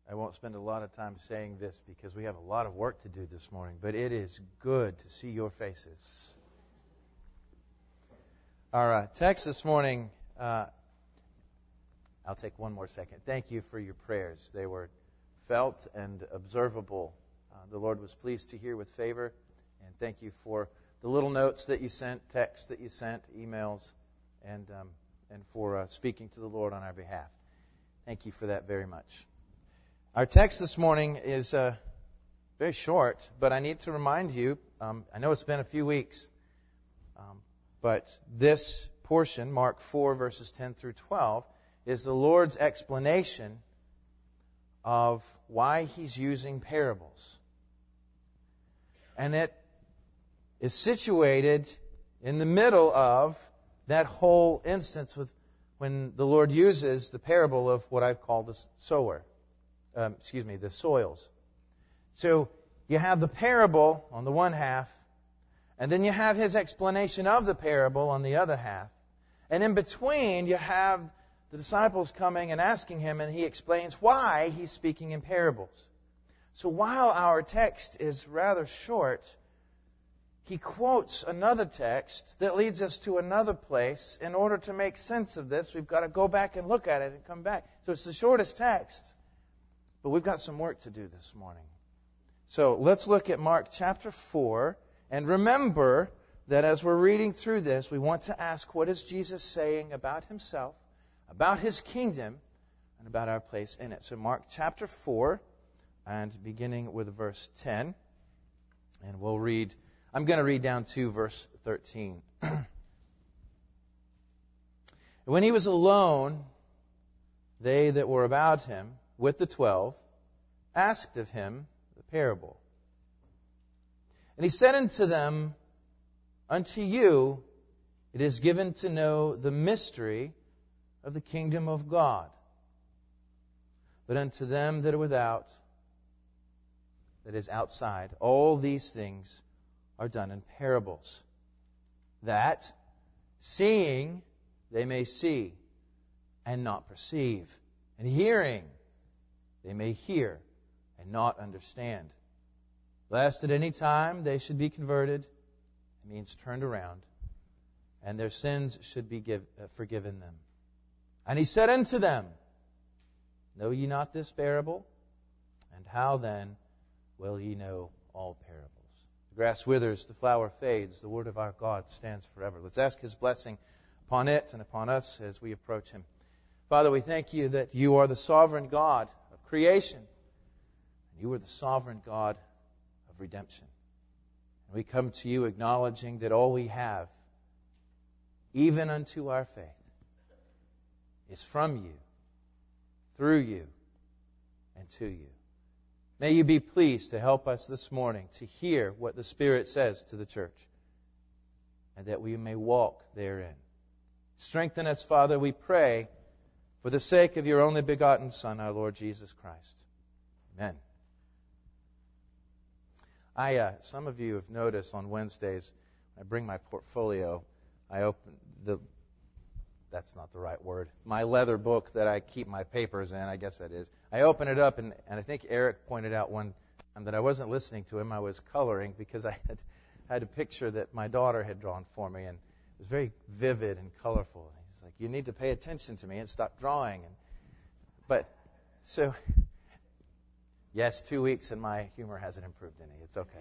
I won't spend a lot of time saying this because we have a lot of work to do this morning, but it is good to see your faces. Our text this morning, I'll take one more second. Thank you for your prayers. They were felt and observable. The Lord was pleased to hear with favor, and thank you for the little notes that you sent, texts that you sent, emails, and for speaking to the Lord on our behalf. Thank you for that very much. Our text this morning is very short, but I need to remind you, I know it's been a few weeks, but this portion, Mark 4, verses 10 through 12, is the Lord's explanation of why He's using parables. And it is situated in the middle of that whole instance with when the Lord uses the parable of what I've called the sower. The soils. So you have the parable on the one half, and then you have His explanation of the parable on the other half. And in between, you have the disciples coming and asking Him, and He explains why He's speaking in parables. So while our text is rather short, He quotes another text that leads us to another place. In order to make sense of this, we've got to go back and look at it and come back. So it's the shortest text. But we've got some work to do this morning. So let's look at Mark chapter 4. And remember that as we're reading through this, we want to ask, what is Jesus saying about Himself, about His kingdom, and about our place in it? So Mark chapter 4, and beginning with verse 10. And we'll read, I'm going to read down to verse 13. When He was alone, they that were about Him, with the 12, asked of Him the parable. And He said unto them, Unto you it is given to know the mystery of the kingdom of God. But unto them that are without, that is outside, all these things are done in parables, that, seeing, they may see, and not perceive, and hearing, they may hear and not understand. Lest at any time they should be converted, it means turned around, and their sins should be forgiven them. And He said unto them, Know ye not this parable? And how then will ye know all parables? The grass withers, the flower fades, the word of our God stands forever. Let's ask His blessing upon it and upon us as we approach Him. Father, we thank You that You are the sovereign God of creation. And You are the sovereign God of redemption. And we come to You acknowledging that all we have, even unto our faith, is from You, through You, and to You. May You be pleased to help us this morning to hear what the Spirit says to the church, and that we may walk therein. Strengthen us, Father, we pray, for the sake of Your only begotten Son, our Lord Jesus Christ. Amen. Some of you have noticed on Wednesdays, when I bring my portfolio, I open that's not the right word, my leather book that I keep my papers in, I guess that is. I open it up, and I think Eric pointed out one time that I wasn't listening to him. I was coloring because I had a picture that my daughter had drawn for me, and it was very vivid and colorful. He's like, you need to pay attention to me and stop drawing. So, yes, 2 weeks and my humor hasn't improved any. It's okay.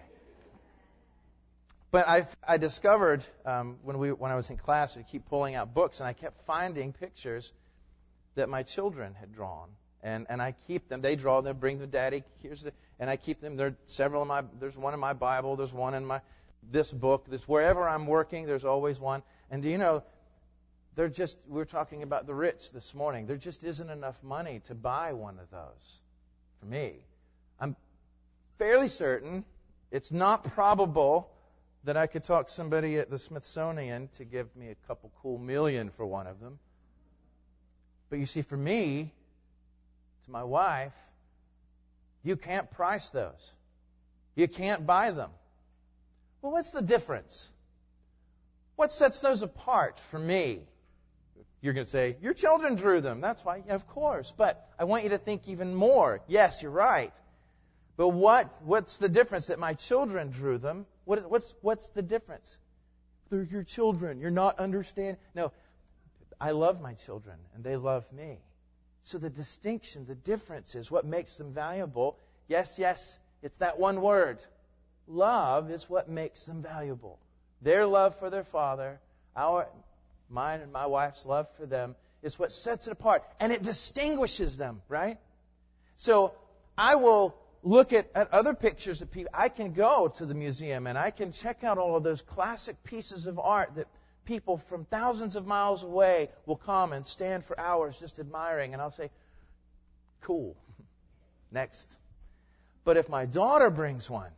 But I discovered when I was in class, we keep pulling out books, and I kept finding pictures that my children had drawn, and I keep them. They draw them, bring them, Daddy. And I keep them. There are several in there's one in my Bible. There's one in this book. There's wherever I'm working. There's always one. And do you know? We were talking about the rich this morning. There just isn't enough money to buy one of those for me. I'm fairly certain it's not probable that I could talk somebody at the Smithsonian to give me a couple cool million for one of them. But you see, for me, to my wife, you can't price those. You can't buy them. Well, what's the difference? What sets those apart for me? You're going to say, your children drew them. That's why. Yeah, of course. But I want you to think even more. Yes, you're right. But what's the difference that my children drew them? What's the difference? They're your children. You're not understanding. No, I love my children, and they love me. So the distinction, the difference is what makes them valuable. Yes, it's that one word. Love is what makes them valuable. Their love for their father, mine and my wife's love for them, is what sets it apart. And it distinguishes them, right? So I will look at other pictures of people. I can go to the museum and I can check out all of those classic pieces of art that people from thousands of miles away will come and stand for hours just admiring. And I'll say, cool. Next. But if my daughter brings one,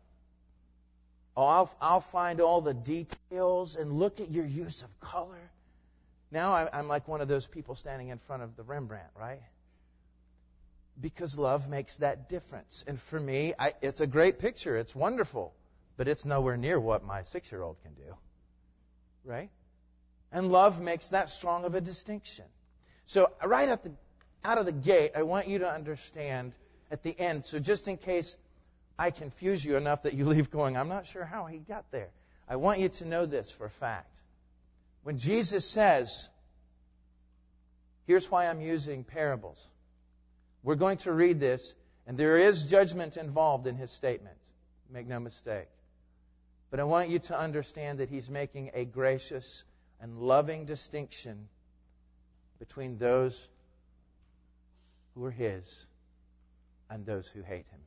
I'll find all the details and look at your use of color. Now I'm like one of those people standing in front of the Rembrandt, right? Because love makes that difference. And for me, it's a great picture. It's wonderful. But it's nowhere near what my 6-year-old can do. Right? And love makes that strong of a distinction. So right out of the gate, I want you to understand at the end. So just in case I confuse you enough that you leave going, I'm not sure how he got there. I want you to know this for a fact. When Jesus says, here's why I'm using parables. We're going to read this, and there is judgment involved in his statement. Make no mistake. But I want you to understand that he's making a gracious and loving distinction between those who are his and those who hate him.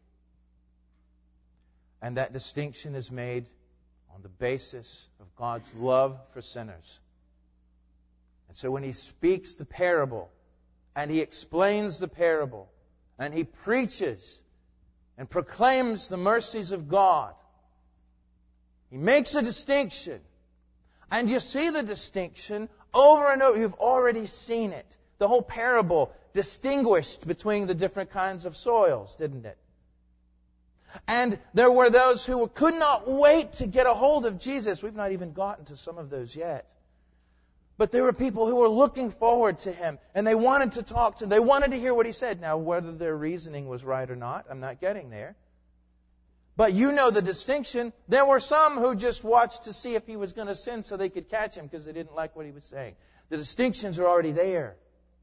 And that distinction is made on the basis of God's love for sinners. And so when he speaks the parable, and he explains the parable, and he preaches and proclaims the mercies of God, he makes a distinction. And you see the distinction over and over. You've already seen it. The whole parable distinguished between the different kinds of soils, didn't it? And there were those who could not wait to get a hold of Jesus. We've not even gotten to some of those yet. But there were people who were looking forward to him, and they wanted to talk to him. They wanted to hear what he said. Now, whether their reasoning was right or not, I'm not getting there. But you know the distinction. There were some who just watched to see if he was going to sin so they could catch him because they didn't like what he was saying. The distinctions are already there.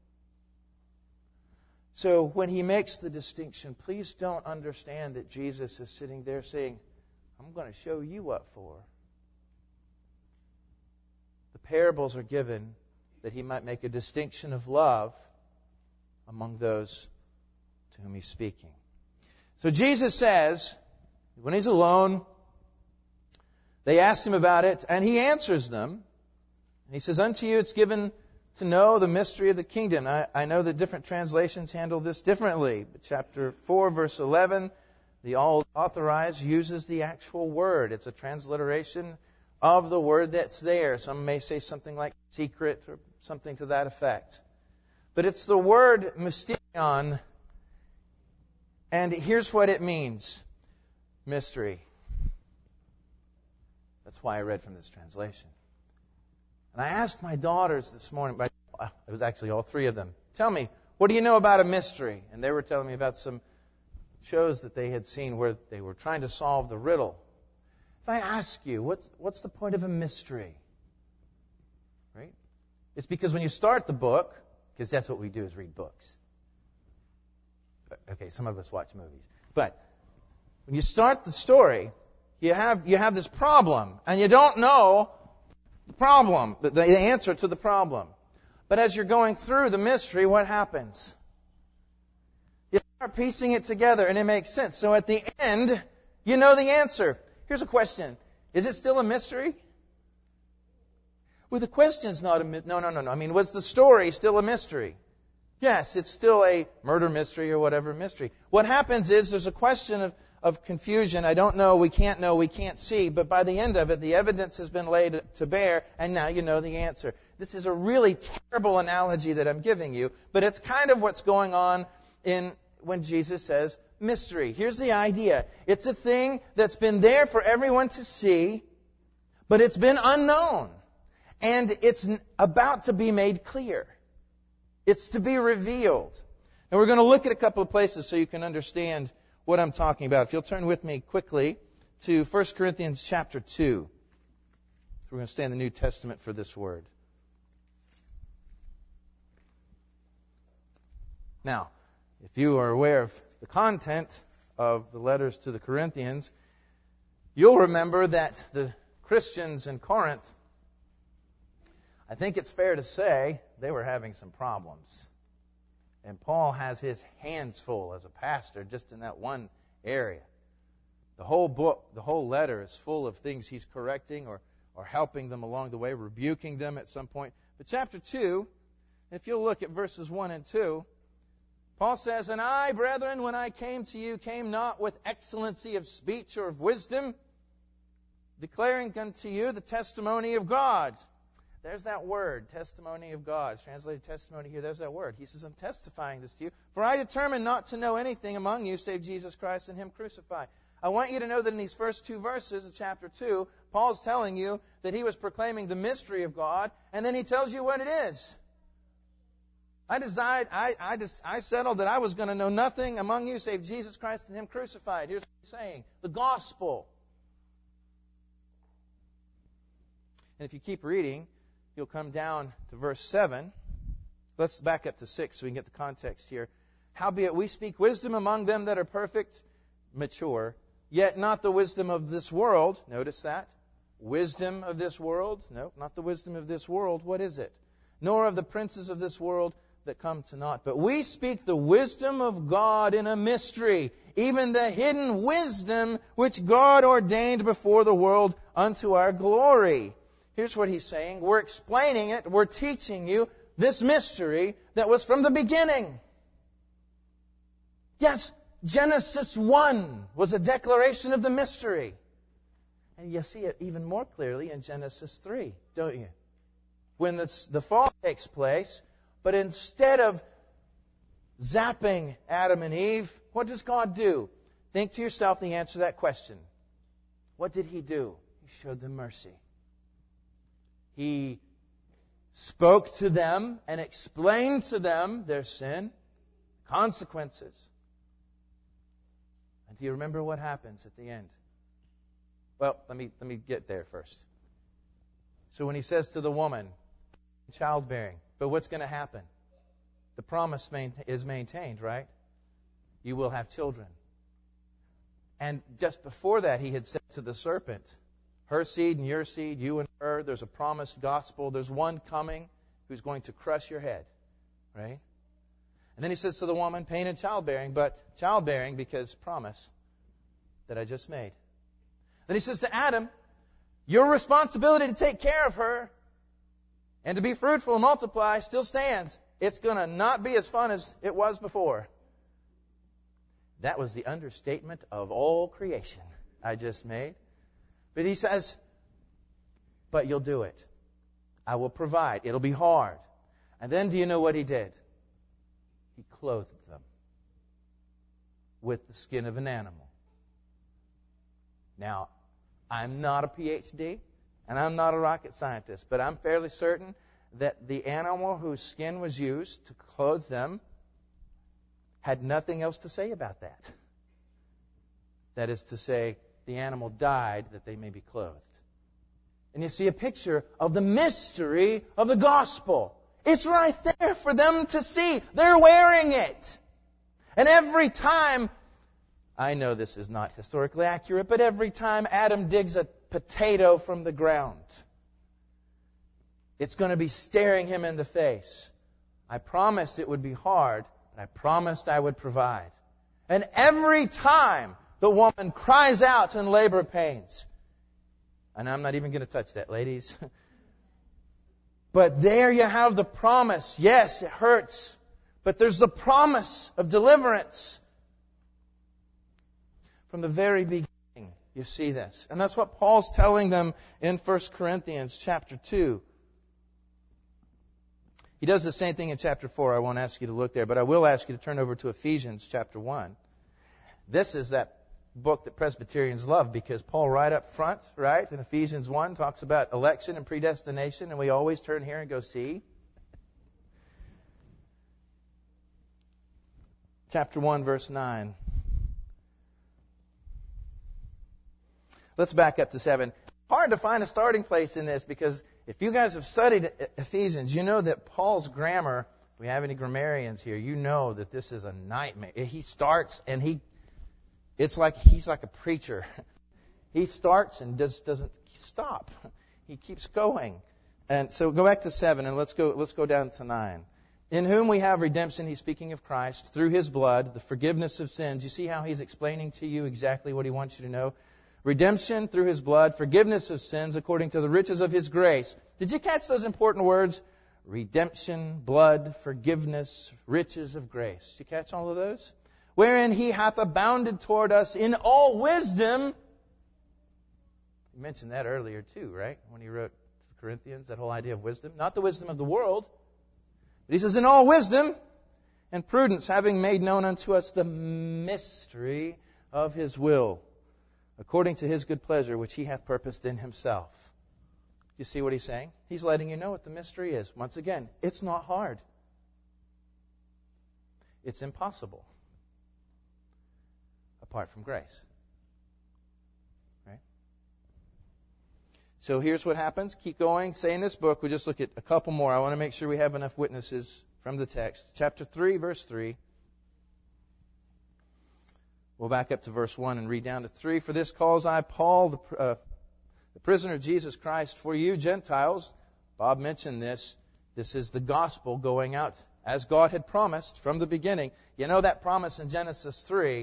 So when he makes the distinction, please don't understand that Jesus is sitting there saying, I'm going to show you what for. The parables are given that he might make a distinction of love among those to whom he's speaking. So Jesus says, when he's alone, they asked him about it, and he answers them. And he says, unto you it's given to know the mystery of the kingdom. I know that different translations handle this differently. But chapter 4, verse 11, the All Authorized uses the actual word. It's a transliteration of the word that's there. Some may say something like secret or something to that effect. But it's the word mysterion, and here's what it means. Mystery. That's why I read from this translation. And I asked my daughters this morning, it was actually all three of them, tell me, what do you know about a mystery? And they were telling me about some shows that they had seen where they were trying to solve the riddle. If I ask you, what's the point of a mystery? Right? It's because when you start the book, because that's what we do is read books. Okay, some of us watch movies. But when you start the story, you have this problem, and you don't know the problem, the answer to the problem. But as you're going through the mystery, what happens? You start piecing it together, and it makes sense. So at the end, you know the answer. Here's a question. Is it still a mystery? Well, the question's not a mystery. No. I mean, was the story still a mystery? Yes, it's still a murder mystery or whatever mystery. What happens is there's a question of confusion. I don't know, we can't see. But by the end of it, the evidence has been laid to bear, and now you know the answer. This is a really terrible analogy that I'm giving you, but it's kind of what's going on when Jesus says mystery. Here's the idea. It's a thing that's been there for everyone to see, but it's been unknown. And it's about to be made clear. It's to be revealed. And we're going to look at a couple of places so you can understand what I'm talking about. If you'll turn with me quickly to 1 Corinthians chapter 2. We're going to stay in the New Testament for this word. Now, if you are aware of the content of the letters to the Corinthians, you'll remember that the Christians in Corinth, I think it's fair to say, they were having some problems. And Paul has his hands full as a pastor just in that one area. The whole book, the whole letter is full of things he's correcting or helping them along the way, rebuking them at some point. But chapter 2, if you'll look at verses 1 and 2, Paul says, "And I, brethren, when I came to you, came not with excellency of speech or of wisdom, declaring unto you the testimony of God." There's that word, testimony of God. It's translated testimony here. There's that word. He says, "I'm testifying this to you. For I determined not to know anything among you save Jesus Christ and Him crucified." I want you to know that in these first 2 verses of chapter 2, Paul's telling you that he was proclaiming the mystery of God, and then he tells you what it is. I settled that I was going to know nothing among you save Jesus Christ and Him crucified. Here's what he's saying. The gospel. And if you keep reading, you'll come down to verse 7. Let's back up to 6 so we can get the context here. "Howbeit we speak wisdom among them that are perfect, mature, yet not the wisdom of this world." Notice that. Wisdom of this world? No, not the wisdom of this world. What is it? "Nor of the princes of this world that come to naught. But we speak the wisdom of God in a mystery, even the hidden wisdom which God ordained before the world unto our glory." Here's what he's saying. We're explaining it. We're teaching you this mystery that was from the beginning. Yes, Genesis 1 was a declaration of the mystery. And you see it even more clearly in Genesis 3, don't you? When the fall takes place, but instead of zapping Adam and Eve, what does God do? Think to yourself the answer to that question. What did He do? He showed them mercy. He spoke to them and explained to them their sin, consequences. And do you remember what happens at the end? Well, let me get there first. So when He says to the woman, childbearing, but what's going to happen? The promise is maintained, right? You will have children. And just before that, He had said to the serpent, her seed and your seed, you and her, there's a promised gospel. There's one coming who's going to crush your head, right? And then He says to the woman, pain in childbearing, but childbearing because promise that I just made. Then He says to Adam, your responsibility to take care of her and to be fruitful and multiply still stands. It's going to not be as fun as it was before. That was the understatement of all creation I just made. But He says, but you'll do it. I will provide. It'll be hard. And then do you know what He did? He clothed them with the skin of an animal. Now, I'm not a PhD, and I'm not a rocket scientist, but I'm fairly certain that the animal whose skin was used to clothe them had nothing else to say about that. That is to say, the animal died that they may be clothed. And you see a picture of the mystery of the gospel. It's right there for them to see. They're wearing it. And every time, I know this is not historically accurate, but every time Adam digs a potato from the ground, it's going to be staring him in the face. I promised it would be hard, but I promised I would provide. And every time the woman cries out in labor pains, and I'm not even going to touch that, ladies. But there you have the promise. Yes, it hurts, but there's the promise of deliverance. From the very beginning, you see this. And that's what Paul's telling them in 1 Corinthians chapter 2. He does the same thing in chapter 4. I won't ask you to look there, but I will ask you to turn over to Ephesians chapter 1. This is that book that Presbyterians love because Paul right up front, right, in Ephesians 1 talks about election and predestination, and we always turn here and go, see? chapter 1, verse 9. Let's back up to 7. Hard to find a starting place in this because if you guys have studied Ephesians, you know that Paul's grammar, if we have any grammarians here, you know that this is a nightmare. He starts and it's like he's like a preacher. He starts and doesn't stop. He keeps going. And so go back to 7 and let's go down to 9. In whom we have redemption, he's speaking of Christ, through his blood, the forgiveness of sins. You see how he's explaining to you exactly what he wants you to know? Redemption through his blood, forgiveness of sins according to the riches of his grace. Did you catch those important words? Redemption, blood, forgiveness, riches of grace. Did you catch all of those? Wherein he hath abounded toward us in all wisdom. You mentioned that earlier too, right? When he wrote to the Corinthians, that whole idea of wisdom. Not the wisdom of the world. But he says, in all wisdom and prudence, having made known unto us the mystery of his will, according to his good pleasure, which he hath purposed in himself. You see what he's saying? He's letting you know what the mystery is. Once again, it's not hard. It's impossible. Apart from grace. Right? So here's what happens. Keep going. Say in this book, we'll just look at a couple more. I want to make sure we have enough witnesses from the text. Chapter 3, verse 3. We'll back up to verse 1 and read down to 3. For this cause I, Paul, the prisoner of Jesus Christ, for you Gentiles. Bob mentioned this. This is the gospel going out as God had promised from the beginning. You know that promise in Genesis 3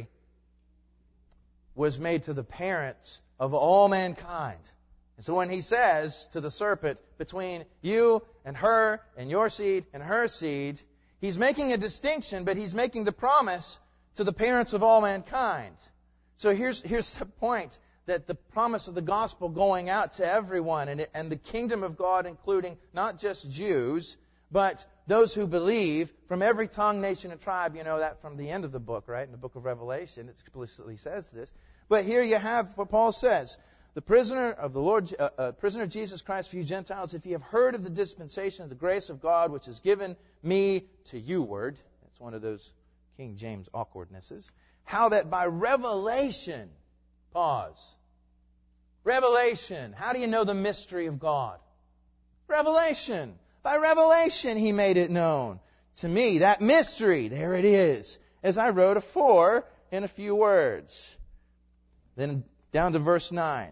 was made to the parents of all mankind. And so when he says to the serpent, between you and her and your seed and her seed, he's making a distinction, but he's making the promise to the parents of all mankind. So here's the point, that the promise of the gospel going out to everyone and the kingdom of God, including not just Jews, but those who believe from every tongue, nation, and tribe. You know that from the end of the book, right? In the book of Revelation, it explicitly says this. But here you have what Paul says. The prisoner of the Lord, prisoner of Jesus Christ for you Gentiles, if you have heard of the dispensation of the grace of God, which is given me to you word. That's one of those King James awkwardnesses. How that by revelation, pause. Revelation. How do you know the mystery of God? Revelation. By revelation he made it known to me. That mystery, there it is. As I wrote afore in a few words. Then down to verse 9.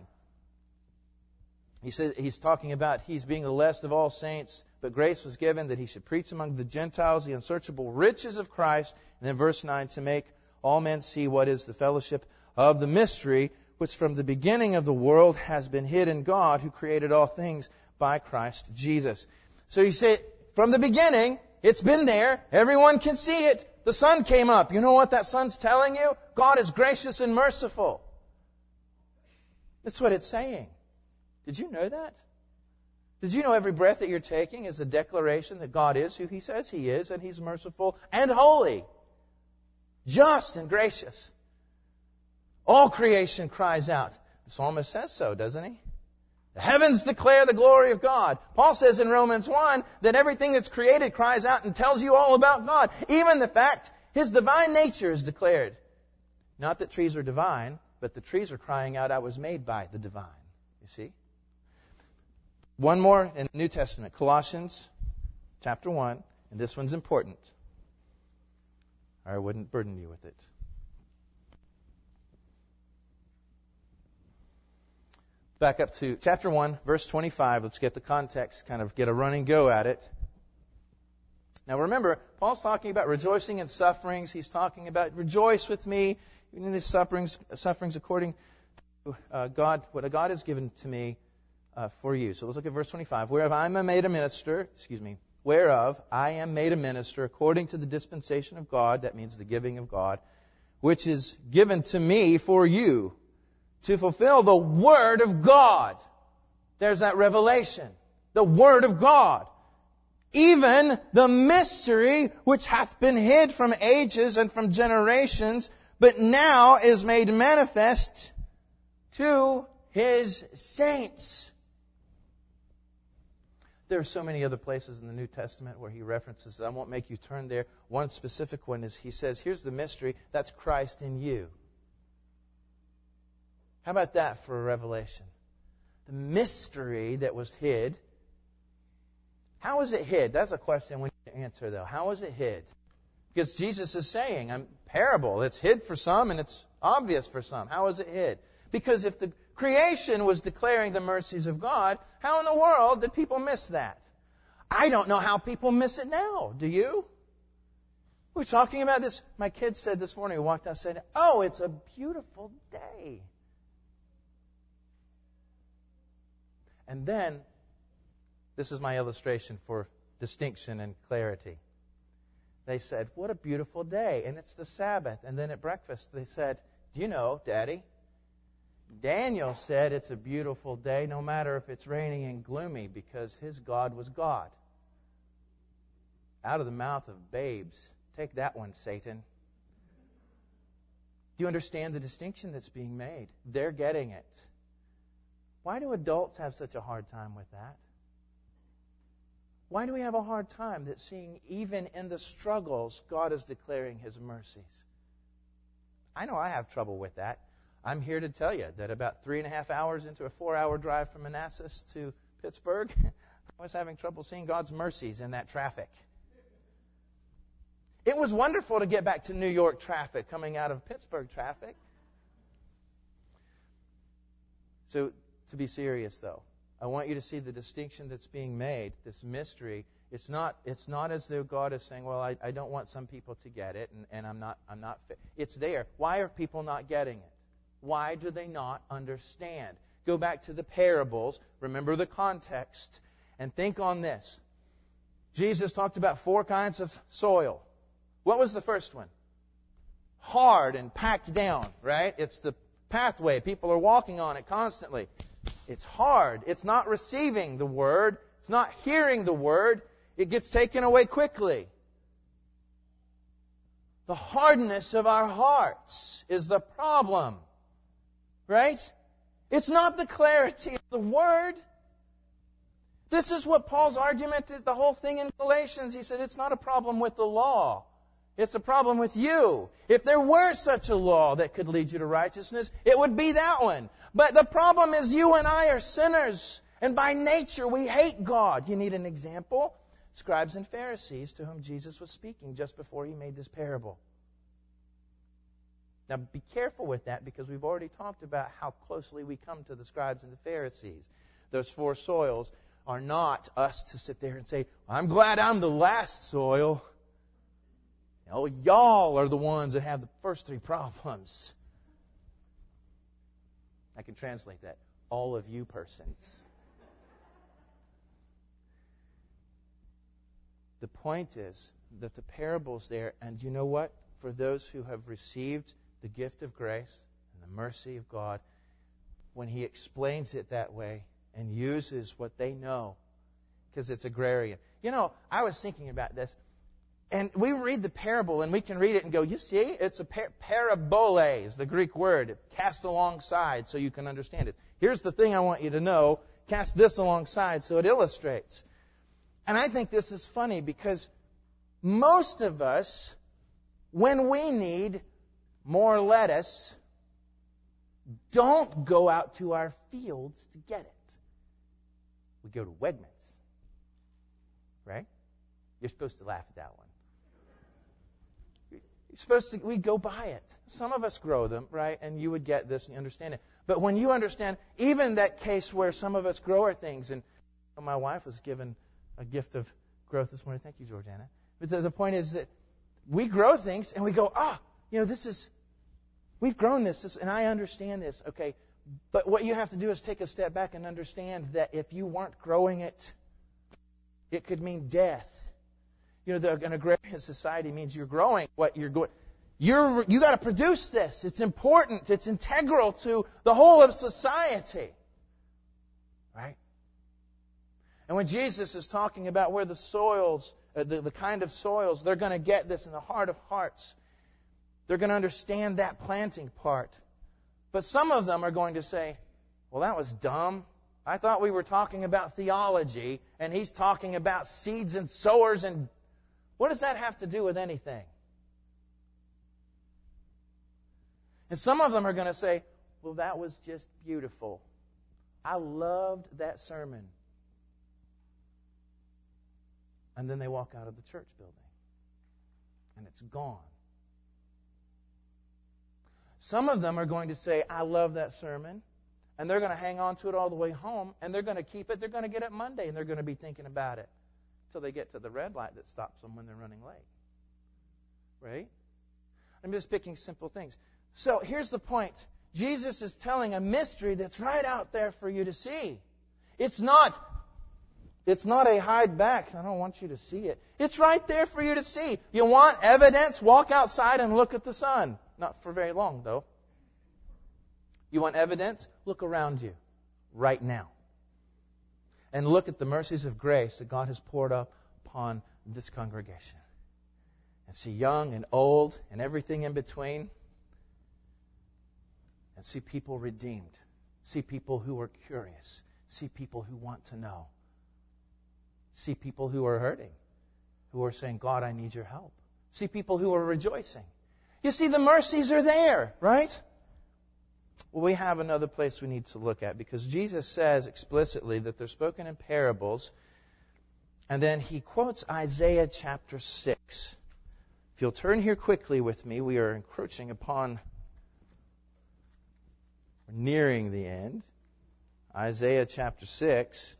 He says he's talking about he's being the last of all saints, but grace was given that he should preach among the Gentiles the unsearchable riches of Christ. And then verse 9, to make all men see what is the fellowship of the mystery, which from the beginning of the world has been hid in God, who created all things by Christ Jesus. So you say, from the beginning, it's been there. Everyone can see it. The sun came up. You know what that sun's telling you? God is gracious and merciful. That's what it's saying. Did you know that? Did you know every breath that you're taking is a declaration that God is who He says He is, and He's merciful and holy, just and gracious? All creation cries out. The psalmist says so, doesn't he? The heavens declare the glory of God. Paul says in Romans 1 that everything that's created cries out and tells you all about God. Even the fact His divine nature is declared. Not that trees are divine, but the trees are crying out, I was made by the divine. You see? One more in the New Testament, Colossians chapter 1, and this one's important. Or I wouldn't burden you with it. Back up to chapter 1, verse 25. Let's get the context, kind of get a running go at it. Now remember, Paul's talking about rejoicing in sufferings. He's talking about rejoice with me in these sufferings according to what God has given to me for you. So let's look at verse 25. Whereof I am made a minister according to the dispensation of God, that means the giving of God, which is given to me for you, to fulfill the Word of God. There's that revelation. The Word of God. Even the mystery which hath been hid from ages and from generations, but now is made manifest to His saints. There are so many other places in the New Testament where he references, I won't make you turn there. One specific one is he says, here's the mystery, that's Christ in you. How about that for a revelation? The mystery that was hid. How is it hid? That's a question we need to answer, though. How is it hid? Because Jesus is saying, a parable. It's hid for some and it's obvious for some. How is it hid? Because if the creation was declaring the mercies of God, how in the world did people miss that? I don't know how people miss it now. Do you? We're talking about this. My kid said this morning, he walked out and said, oh, it's a beautiful day. And then, this is my illustration for distinction and clarity. They said, what a beautiful day, and it's the Sabbath. And then at breakfast they said, do you know, Daddy, Daniel said it's a beautiful day no matter if it's raining and gloomy because his God was God. Out of the mouth of babes. Take that one, Satan. Do you understand the distinction that's being made? They're getting it. Why do adults have such a hard time with that? Why do we have a hard time that seeing even in the struggles, God is declaring His mercies? I know I have trouble with that. I'm here to tell you that about 3.5 hours into a 4-hour drive from Manassas to Pittsburgh, I was having trouble seeing God's mercies in that traffic. It was wonderful to get back to New York traffic, coming out of Pittsburgh traffic. So, to be serious, though, I want you to see the distinction that's being made, this mystery. It's not as though God is saying, well, I don't want some people to get it, and I'm not fit. It's there. Why are people not getting it? Why do they not understand? Go back to the parables, remember the context, and think on this. Jesus talked about 4 kinds of soil. What was the first one? Hard and packed down, right? It's the pathway. People are walking on it constantly. It's hard. It's not receiving the Word. It's not hearing the Word. It gets taken away quickly. The hardness of our hearts is the problem. Right? It's not the clarity of the Word. This is what Paul's argument did, the whole thing in Galatians. He said it's not a problem with the law. It's a problem with you. If there were such a law that could lead you to righteousness, it would be that one. But the problem is you and I are sinners. And by nature, we hate God. You need an example? Scribes and Pharisees to whom Jesus was speaking just before He made this parable. Now, be careful with that because we've already talked about how closely we come to the scribes and the Pharisees. Those 4 soils are not us to sit there and say, I'm glad I'm the last soil. Oh, y'all are the ones that have the first 3 problems. I can translate that. All of you persons. The point is that the parable's there, and you know what? For those who have received the gift of grace and the mercy of God, when He explains it that way and uses what they know, because it's agrarian. You know, I was thinking about this. And we read the parable and we can read it and go, you see, it's a parabole is the Greek word. Cast alongside so you can understand it. Here's the thing I want you to know. Cast this alongside so it illustrates. And I think this is funny because most of us, when we need more lettuce, don't go out to our fields to get it. We go to Wegmans. Right? You're supposed to laugh at that one. We go buy it. Some of us grow them, right? And you would get this and you understand it. But when you understand, even that case where some of us grow our things, and my wife was given a gift of growth this morning. Thank you, Georgiana. But the point is that we grow things and we go, we've grown this, and I understand this. Okay, but what you have to do is take a step back and understand that if you weren't growing it, it could mean death. You know, an agrarian society means you're growing what you're going. You got to produce this. It's important. It's integral to the whole of society. Right? And when Jesus is talking about where the soils, the kind of soils, they're going to get this in the heart of hearts. They're going to understand that planting part. But some of them are going to say, well, that was dumb. I thought we were talking about theology, and he's talking about seeds and sowers, and what does that have to do with anything? And some of them are going to say, well, that was just beautiful. I loved that sermon. And then they walk out of the church building. And it's gone. Some of them are going to say, I love that sermon. And they're going to hang on to it all the way home. And they're going to keep it. They're going to get up Monday. And they're going to be thinking about it until they get to the red light that stops them when they're running late. Right? I'm just picking simple things. So here's the point. Jesus is telling a mystery that's right out there for you to see. It's not a hide back. I don't want you to see it. It's right there for you to see. You want evidence? Walk outside and look at the sun. Not for very long, though. You want evidence? Look around you right now. And look at the mercies of grace that God has poured up upon this congregation. And see young and old and everything in between. And see people redeemed. See people who are curious. See people who want to know. See people who are hurting. Who are saying, God, I need your help. See people who are rejoicing. You see, the mercies are there, right? Well, we have another place we need to look at, because Jesus says explicitly that they're spoken in parables. And then he quotes Isaiah chapter 6. If you'll turn here quickly with me, we are encroaching upon, we're nearing the end. Isaiah chapter 6.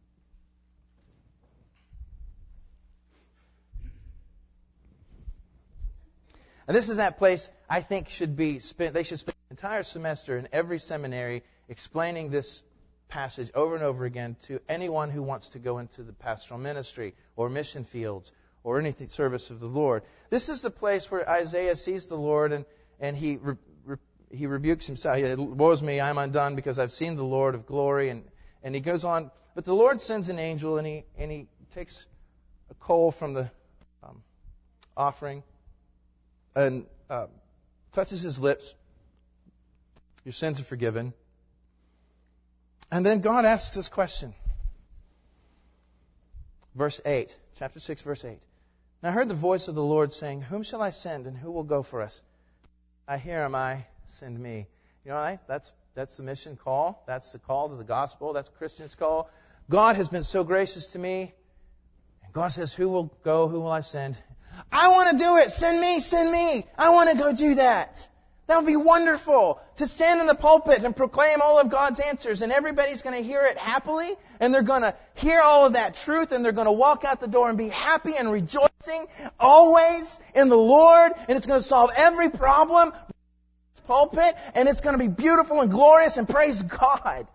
And this is that place I think they should spend an entire semester in every seminary explaining this passage over and over again to anyone who wants to go into the pastoral ministry or mission fields or anything service of the Lord. This is the place where Isaiah sees the Lord and he rebukes himself. Woe is me, I'm undone because I've seen the Lord of glory. And he goes on. But the Lord sends an angel and he takes a coal from the offering and touches his lips. Your sins are forgiven. And then God asks this question. Verse 8, chapter 6, verse 8. And I heard the voice of the Lord saying, whom shall I send and who will go for us? Here am I, send me. You know, that's the mission call. That's the call to the gospel. That's Christian's call. God has been so gracious to me. And God says, who will go? Who will I send? I want to do it. Send me, send me. I want to go do that. That would be wonderful. To stand in the pulpit and proclaim all of God's answers, and everybody's going to hear it happily, and they're going to hear all of that truth, and they're going to walk out the door and be happy and rejoicing always in the Lord, and it's going to solve every problem in this pulpit, and it's going to be beautiful and glorious, and praise God.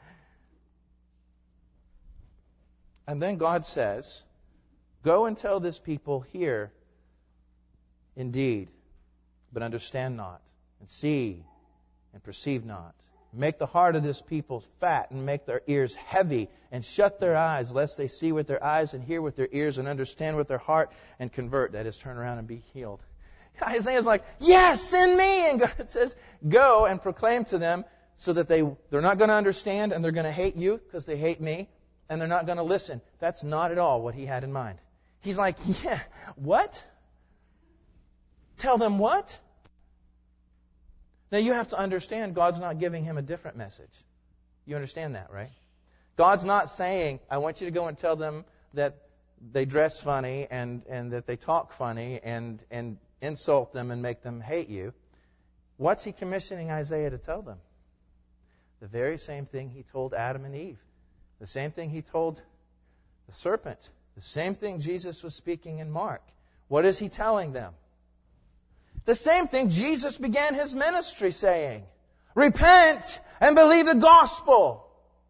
And then God says, go and tell this people here, indeed, but understand not, and see, and perceive not. Make the heart of this people fat, and make their ears heavy, and shut their eyes, lest they see with their eyes, and hear with their ears, and understand with their heart, and convert, that is, turn around and be healed. Isaiah's like, yes, send me! And God says, go and proclaim to them, so that they're not going to understand, and they're going to hate you, because they hate me, and they're not going to listen. That's not at all what he had in mind. He's like, yeah, what? Tell them what? Now you have to understand God's not giving him a different message. You understand that, right? God's not saying, I want you to go and tell them that they dress funny and that they talk funny and insult them and make them hate you. What's he commissioning Isaiah to tell them? The very same thing he told Adam and Eve. The same thing he told the serpent. The same thing Jesus was speaking in Mark. What is he telling them? The same thing Jesus began his ministry saying. Repent and believe the gospel.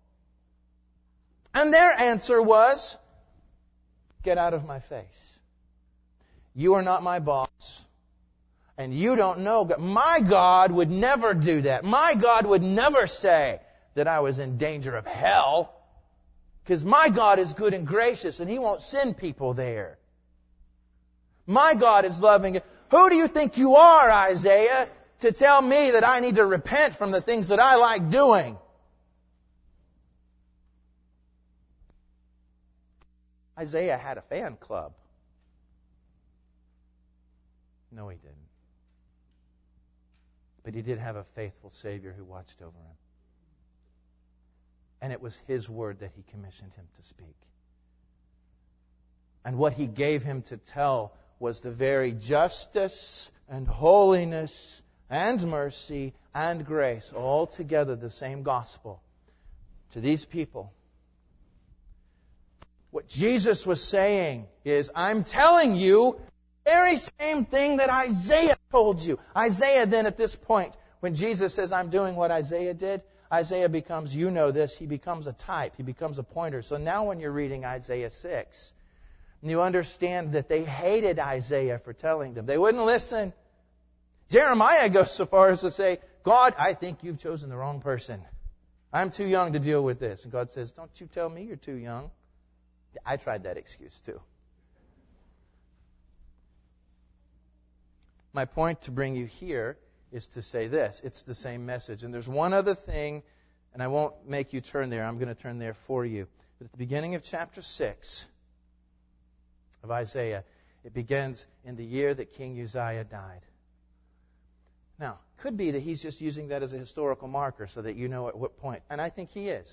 And their answer was, get out of my face. You are not my boss. And you don't know God. My God would never do that. My God would never say that I was in danger of hell. Because my God is good and gracious and He won't send people there. My God is loving. Who do you think you are, Isaiah, to tell me that I need to repent from the things that I like doing? Isaiah had a fan club. No, he didn't. But he did have a faithful Savior who watched over him. And it was his word that he commissioned him to speak. And what he gave him to tell was the very justice and holiness and mercy and grace, all together the same gospel to these people. What Jesus was saying is, I'm telling you the very same thing that Isaiah told you. Isaiah then at this point, when Jesus says, I'm doing what Isaiah did, Isaiah becomes, you know this, he becomes a type, he becomes a pointer. So now when you're reading Isaiah 6, you understand that they hated Isaiah for telling them. They wouldn't listen. Jeremiah goes so far as to say, God, I think you've chosen the wrong person. I'm too young to deal with this. And God says, don't you tell me you're too young. I tried that excuse too. My point to bring you here is to say this. It's the same message. And there's one other thing, and I won't make you turn there. I'm going to turn there for you. But at the beginning of chapter 6 of Isaiah, it begins in the year that King Uzziah died. Now, it could be that he's just using that as a historical marker so that you know at what point. And I think he is.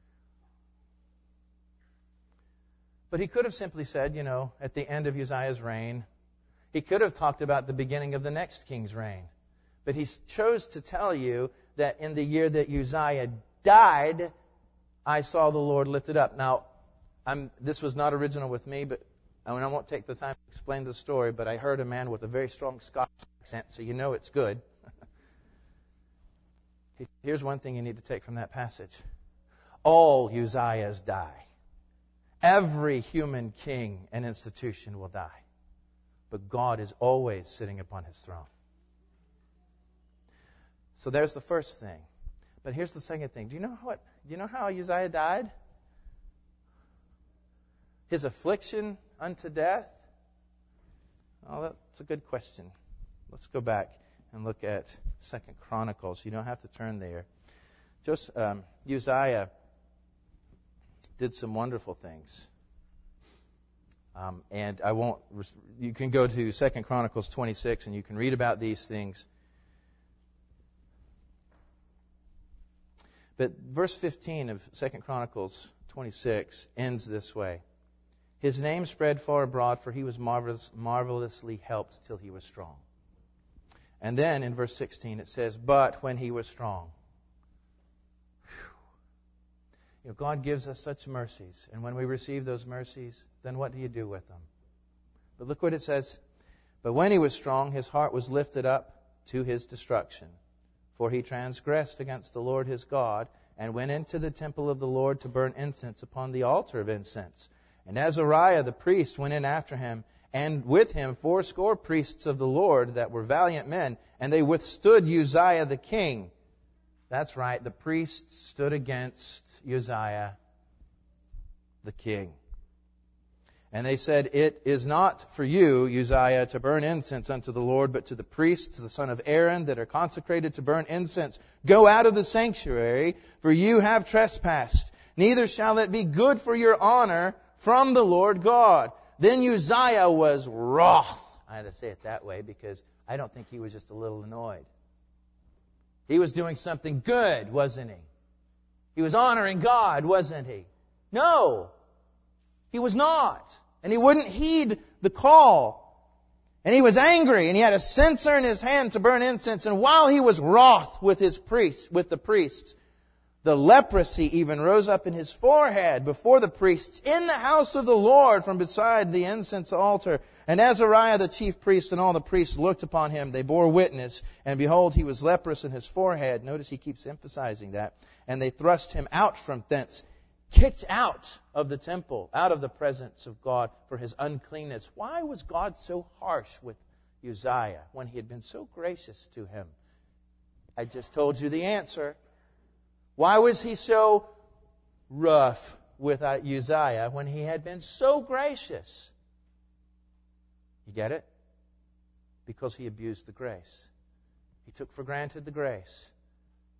But he could have simply said, at the end of Uzziah's reign. He could have talked about the beginning of the next king's reign. But he chose to tell you that in the year that Uzziah died, I saw the Lord lifted up. Now, this was not original with me, but I won't take the time to explain the story, but I heard a man with a very strong Scottish accent, so you know it's good. Here's one thing you need to take from that passage. All Uzziahs die. Every human king and institution will die. But God is always sitting upon His throne. So there's the first thing. But here's the second thing. Do you know how Uzziah died? His affliction unto death? Oh, that's a good question. Let's go back and look at 2 Chronicles. You don't have to turn there. Uzziah did some wonderful things. And I won't. You can go to 2 Chronicles 26 and you can read about these things. But verse 15 of 2 Chronicles 26 ends this way. His name spread far abroad, for he was marvelously helped till he was strong. And then in verse 16 it says, but when he was strong. God gives us such mercies. And when we receive those mercies, then what do you do with them? But look what it says. But when he was strong, his heart was lifted up to his destruction. For he transgressed against the Lord his God, and went into the temple of the Lord to burn incense upon the altar of incense. And Azariah the priest went in after him, and with him 80 priests of the Lord that were valiant men, and they withstood Uzziah the king. That's right, the priests stood against Uzziah the king. And they said, it is not for you, Uzziah, to burn incense unto the Lord, but to the priests, the son of Aaron, that are consecrated to burn incense. Go out of the sanctuary, for you have trespassed. Neither shall it be good for your honor from the Lord God. Then Uzziah was wroth. I had to say it that way because I don't think he was just a little annoyed. He was doing something good, wasn't he? He was honoring God, wasn't he? No, he was not. And he wouldn't heed the call. And he was angry, and he had a censer in his hand to burn incense. And while he was wroth with the priests, the leprosy even rose up in his forehead before the priests in the house of the Lord from beside the incense altar. And Azariah the chief priest and all the priests looked upon him. They bore witness. And behold, he was leprous in his forehead. Notice he keeps emphasizing that. And they thrust him out from thence, kicked out of the temple, out of the presence of God for his uncleanness. Why was God so harsh with Uzziah when he had been so gracious to him? I just told you the answer. Why was he so rough with Uzziah when he had been so gracious? You get it? Because he abused the grace. He took for granted the grace.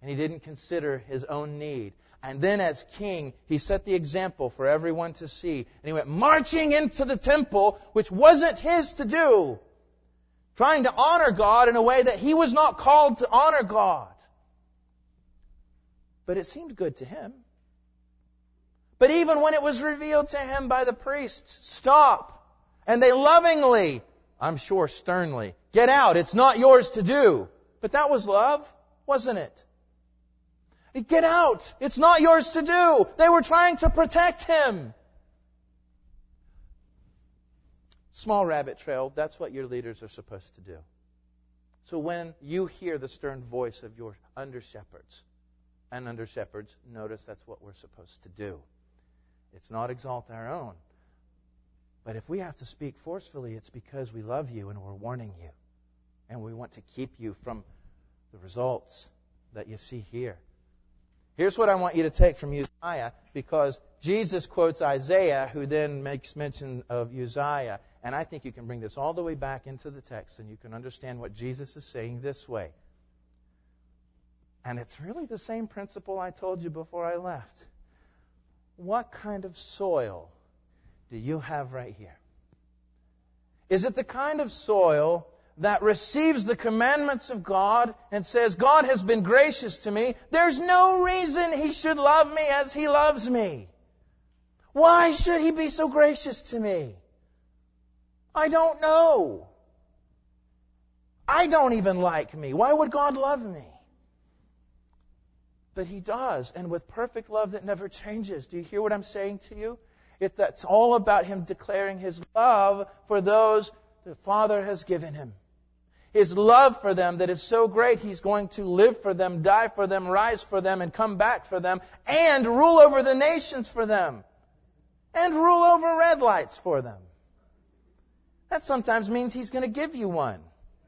and he didn't consider his own need. And then as king, he set the example for everyone to see. And he went marching into the temple, which wasn't his to do, trying to honor God in a way that he was not called to honor God. But it seemed good to him. But even when it was revealed to him by the priests, stop. And they lovingly, I'm sure sternly, get out. It's not yours to do. But that was love, wasn't it? Get out. It's not yours to do. They were trying to protect him. Small rabbit trail, that's what your leaders are supposed to do. So when you hear the stern voice of your under-shepherds, and under-shepherds, notice that's what we're supposed to do. It's not exalt our own. But if we have to speak forcefully, it's because we love you and we're warning you. And we want to keep you from the results that you see here. Here's what I want you to take from Uzziah, because Jesus quotes Isaiah, who then makes mention of Uzziah. And I think you can bring this all the way back into the text, and you can understand what Jesus is saying this way. And it's really the same principle I told you before I left. What kind of soil do you have right here? Is it the kind of soil that receives the commandments of God and says, God has been gracious to me. There's no reason He should love me as He loves me. Why should He be so gracious to me? I don't know. I don't even like me. Why would God love me? But He does, and with perfect love that never changes. Do you hear what I'm saying to you? That's all about Him declaring His love for those the Father has given Him. His love for them that is so great, He's going to live for them, die for them, rise for them, and come back for them, and rule over the nations for them, and rule over red lights for them. That sometimes means He's going to give you one.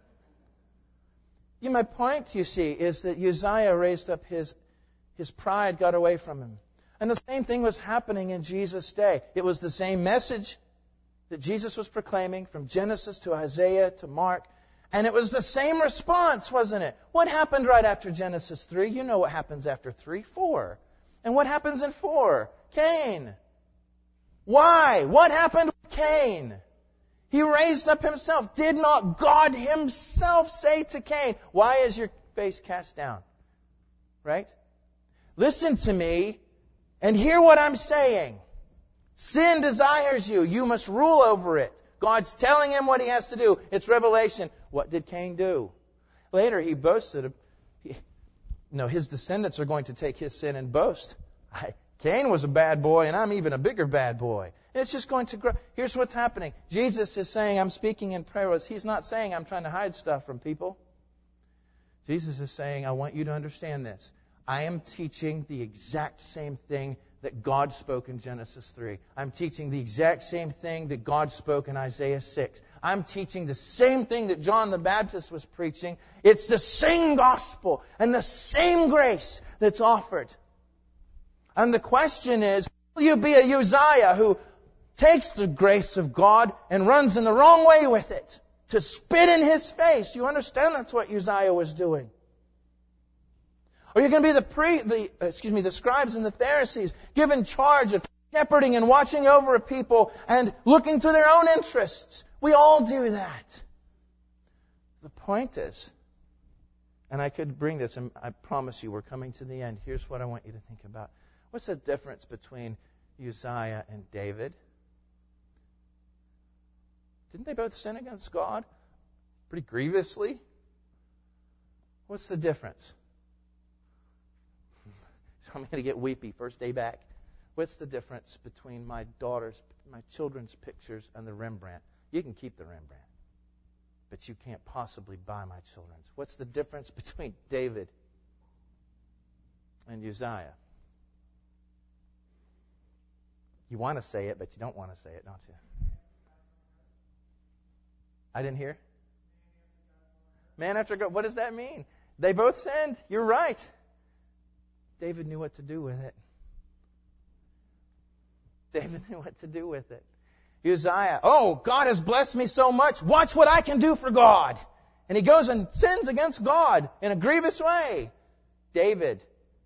My point, you see, is that Uzziah raised up his pride got away from him. And the same thing was happening in Jesus' day. It was the same message that Jesus was proclaiming from Genesis to Isaiah to Mark. And it was the same response, wasn't it? What happened right after Genesis 3? You know what happens after 3? 4. And what happens in 4? Cain. Why? What happened with Cain? He raised up himself. Did not God Himself say to Cain, why is your face cast down? Right? Listen to me and hear what I'm saying. Sin desires you. You must rule over it. God's telling him what he has to do. It's revelation. What did Cain do? Later he boasted. His descendants are going to take his sin and boast. Cain was a bad boy and I'm even a bigger bad boy. And it's just going to grow. Here's what's happening. Jesus is saying, I'm speaking in parables. He's not saying I'm trying to hide stuff from people. Jesus is saying, I want you to understand this. I am teaching the exact same thing that God spoke in Genesis 3. I'm teaching the exact same thing that God spoke in Isaiah 6. I'm teaching the same thing that John the Baptist was preaching. It's the same gospel and the same grace that's offered. And the question is, will you be a Uzziah who takes the grace of God and runs in the wrong way with it to spit in His face? You understand that's what Uzziah was doing. Or you're going to be the scribes and the Pharisees given charge of shepherding and watching over a people and looking to their own interests. We all do that. The point is, and I could bring this, and I promise you we're coming to the end. Here's what I want you to think about. What's the difference between Uzziah and David? Didn't they both sin against God pretty grievously? What's the difference? I'm going to get weepy first day back. What's the difference between my children's pictures and the Rembrandt? You can keep the Rembrandt, but you can't possibly buy my children's. What's the difference between David and Uzziah? You want to say it, but you don't want to say it, don't you? I didn't hear. Man after God. What does that mean? They both sinned. You're right. David knew what to do with it. David knew what to do with it. Uzziah, God has blessed me so much. Watch what I can do for God. And he goes and sins against God in a grievous way. David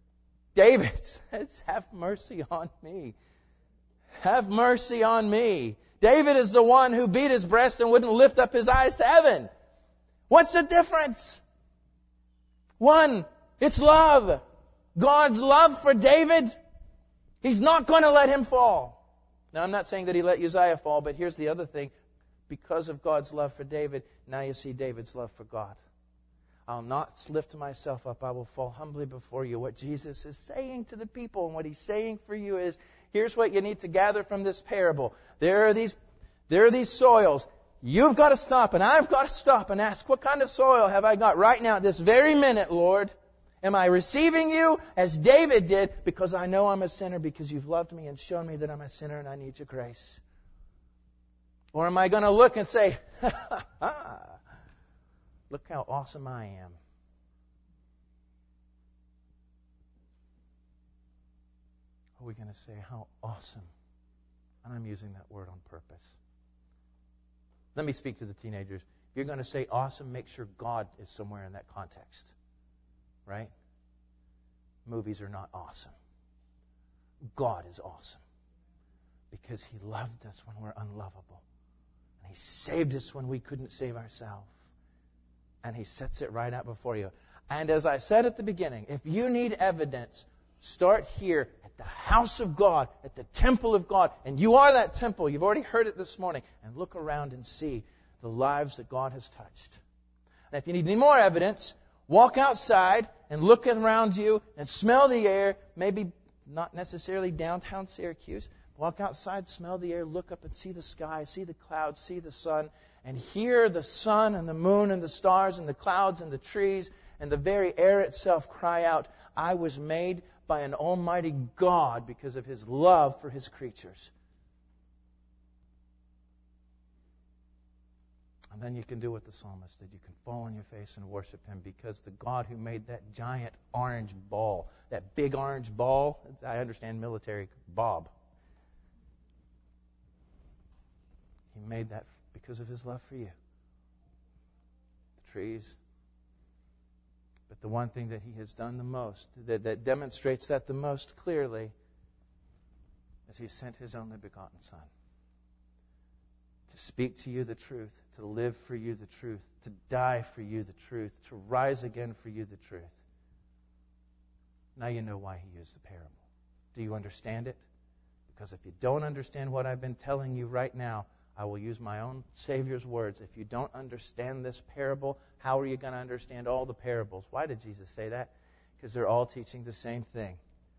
says, have mercy on me. Have mercy on me. David is the one who beat his breast and wouldn't lift up his eyes to heaven. What's the difference? One, it's love. God's love for David. He's not going to let him fall. Now, I'm not saying that he let Uzziah fall, but here's the other thing. Because of God's love for David, now you see David's love for God. I'll not lift myself up. I will fall humbly before you. What Jesus is saying to the people and what He's saying for you is, here's what you need to gather from this parable. There are these soils. You've got to stop and I've got to stop and ask, what kind of soil have I got right now at this very minute, Lord? Am I receiving you as David did because I know I'm a sinner, because you've loved me and shown me that I'm a sinner and I need your grace? Or am I going to look and say, look how awesome I am? Are we going to say, how awesome? And I'm using that word on purpose. Let me speak to the teenagers. If you're going to say awesome, make sure God is somewhere in that context. Right? Movies are not awesome. God is awesome. Because He loved us when we're unlovable. And He saved us when we couldn't save ourselves. And He sets it right out before you. And as I said at the beginning, if you need evidence, start here at the house of God, at the temple of God. And you are that temple. You've already heard it this morning. And look around and see the lives that God has touched. And if you need any more evidence, walk outside and look around you and smell the air. Maybe not necessarily downtown Syracuse. Walk outside, smell the air, look up and see the sky, see the clouds, see the sun, and hear the sun and the moon and the stars and the clouds and the trees and the very air itself cry out, I was made by an almighty God because of His love for His creatures. And then you can do what the psalmist did. You can fall on your face and worship Him, because the God who made that giant orange ball, that big orange ball, I understand military, Bob. He made that because of His love for you. The trees. But the one thing that He has done the most, that demonstrates that the most clearly, is He sent His only begotten Son to speak to you the truth, to live for you the truth, to die for you the truth, to rise again for you the truth. Now you know why He used the parable. Do you understand it? Because if you don't understand what I've been telling you right now, I will use my own Savior's words. If you don't understand this parable, how are you going to understand all the parables? Why did Jesus say that? Because they're all teaching the same thing.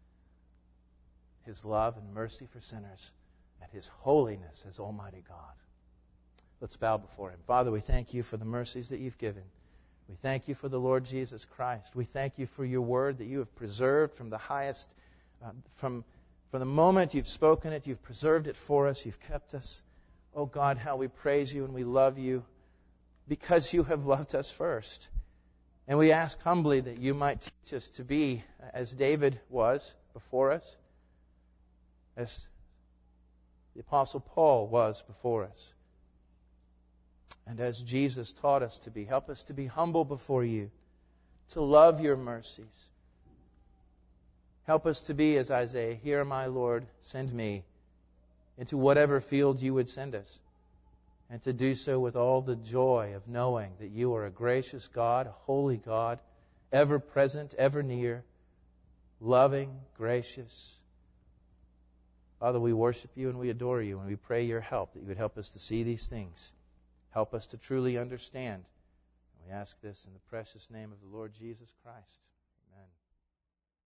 His love and mercy for sinners, and His holiness as Almighty God. Let's bow before Him. Father, we thank You for the mercies that You've given. We thank You for the Lord Jesus Christ. We thank You for Your word that You have preserved from the highest, from the moment You've spoken it, You've preserved it for us, You've kept us. Oh God, how we praise You and we love You because You have loved us first. And we ask humbly that You might teach us to be as David was before us, as the Apostle Paul was before us, and as Jesus taught us to be. Help us to be humble before You, to love Your mercies. Help us to be as Isaiah, here am I, Lord, send me into whatever field You would send us, and to do so with all the joy of knowing that You are a gracious God, a holy God, ever present, ever near, loving, gracious. Father, we worship You and we adore You, and we pray Your help, that You would help us to see these things. Help us to truly understand. We ask this in the precious name of the Lord Jesus Christ.